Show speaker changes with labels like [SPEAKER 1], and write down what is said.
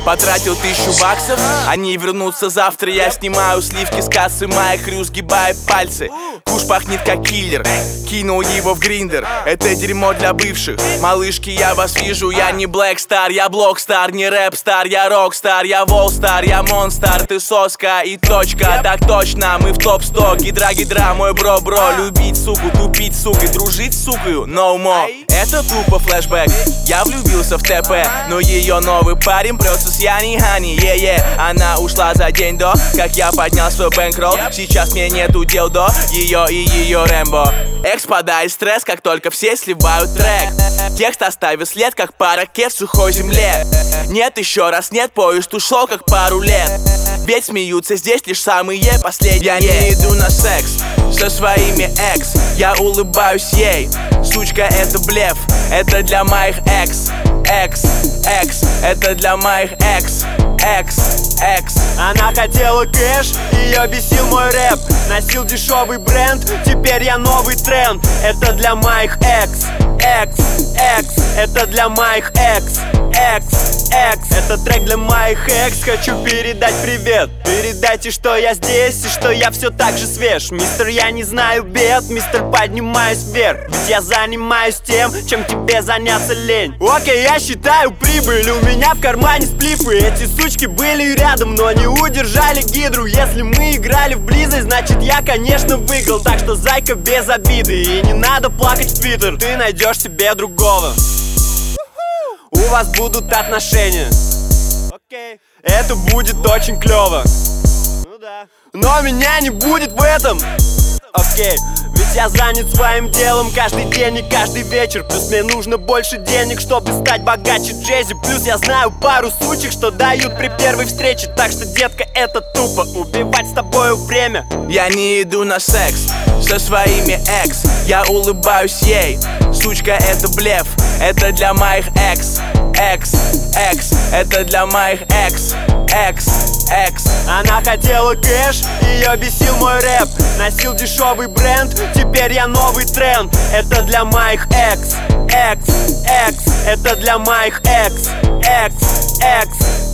[SPEAKER 1] Потратил 1000 баксов, они вернутся завтра. Я снимаю сливки с кассы, моя крю сгибает пальцы. Куш пахнет как киллер, кинул его в гриндер. Это дерьмо для бывших. Малышки, я вас вижу, я не Black Star, я Blockstar, не Рэп Star, я Rockstar, я Волстар, я Монстар, ты соска и точка. Так точно, мы в топ-100, гидра, мой бро-бро. Любить суку, тупить сукой, дружить с сукою, no more. Это тупо флешбэк, я влюбился в ТП, но ее новый парень прется с Яни Хани, Она ушла за день до, как я поднял свой бэнкролл. Сейчас мне нету дел до ее и ее Рэмбо. Экс падает стресс, как только все сливают трек. Текст оставил след, как пара ракет в сухой земле. Нет, еще раз нет, поезд ушел, как пару лет. Ведь смеются здесь лишь самые последние. Я не иду на секс со своими экс, я улыбаюсь ей. Сучка, это блеф, это для моих экс. Экс, это для моих экс. Экс.
[SPEAKER 2] Она хотела кэш, ее бесил мой рэп. Носил дешевый бренд, теперь я новый тренд. Это для моих экс. Это для моих экс. Это трек для моих экс. Хочу передать привет. Передайте, что я здесь и что я все так же свеж. Мистер, я не знаю бед, мистер, поднимаюсь вверх. Ведь я занимаюсь тем, чем тебе заняться лень. Окей, я считаю прибыль, у меня в кармане сплифы. Эти сучки были рядом, но не удержали гидру. Если мы играли в близость, значит я, конечно, выиграл. Так что, зайка, без обиды, и не надо плакать в твиттер. Ты найдешь себе другого. У вас будут отношения. Это будет очень клево. Но меня не будет в этом. Ведь я занят своим делом каждый день и каждый вечер. Плюс мне нужно больше денег, чтобы стать богаче Джези. Плюс я знаю пару сучек, что дают при первой встрече. Так что, детка, это тупо убивать с тобою время.
[SPEAKER 1] Я не иду на секс со своими экс, я улыбаюсь ей. Сучка, это блеф, это для моих экс. Это для моих экс.
[SPEAKER 2] Она хотела кэш, ее бесил мой рэп. Носил дешевый бренд, теперь я новый тренд. Это для моих экс. Это для моих экс.